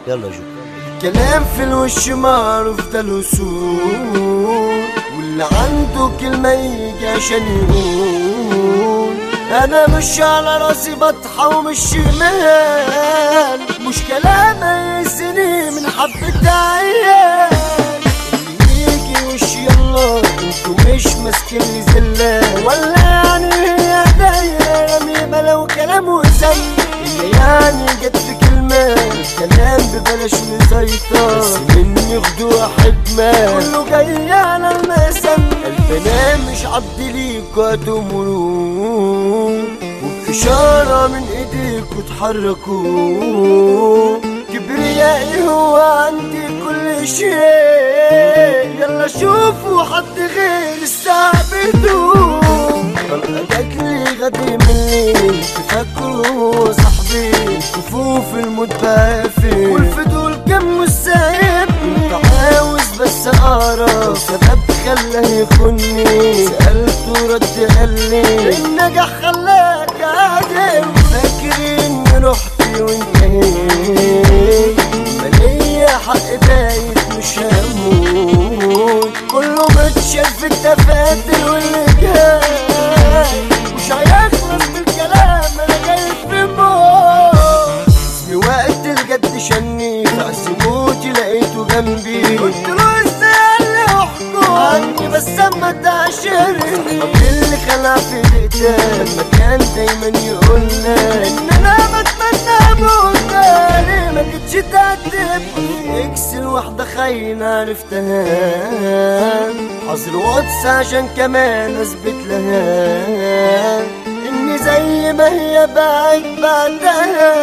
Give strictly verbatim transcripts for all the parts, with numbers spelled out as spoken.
يلا جو. كلام في الوش معروف ده الوصول، واللي عنده كلمة يجي عشان يقول انا مش على راسي بطحة ومش شمال، مش كلام يسني من حبة عيال اللي يجي وش يلا انتو مش ماسكين لي زلة، ولا يعني هي دايرة رميمة لو كلامه زي اللي يعني جت في كلمة الكلام ببلاش مسيطر، بس مني خدوع حكمة كله جاي على المسم، البنات مش عبد ليكوا هتمروا وبإشارة من ايديكوا تحركوا، كبريائي هو عندي كل شيء، يلا شوفوا حد غير استعبدوا، طلقة جاتلي غدي مني تفكروا صاحبي كفوف الموت بقافي والفضول كان مش سايبني، كنت عاوز بس اعرف سبب خلاه يخوني، سألته رد قالي النجاح خلاك عادي، فاكر اني رحت وانتهيت ماليا حق بايت مش هموت، كله متشال في التفاتر واللي جاي مش هيخلص بالكلام انا جاي في موت، اسمي وقت الجد شني في عز موتي لقيته جنبي، قلت له ازاي اللي احكم عني بس اما تعاشرني، طب اللي خلع في دقيقتين لما كان دايما يقولنا ان انا بتمنى اموت تاني ما كنتش تعاتبني، اكس الواحدة خاينة عرفتها حظر واتس عشان كمان اثبت لها اني زي ما هي بعد بعدها،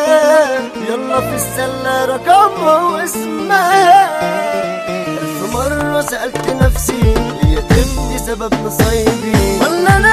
يلا في السلة رقمها واسمها، الف مرة سألت نفسي هي تبدي سبب نصيبي ولا انا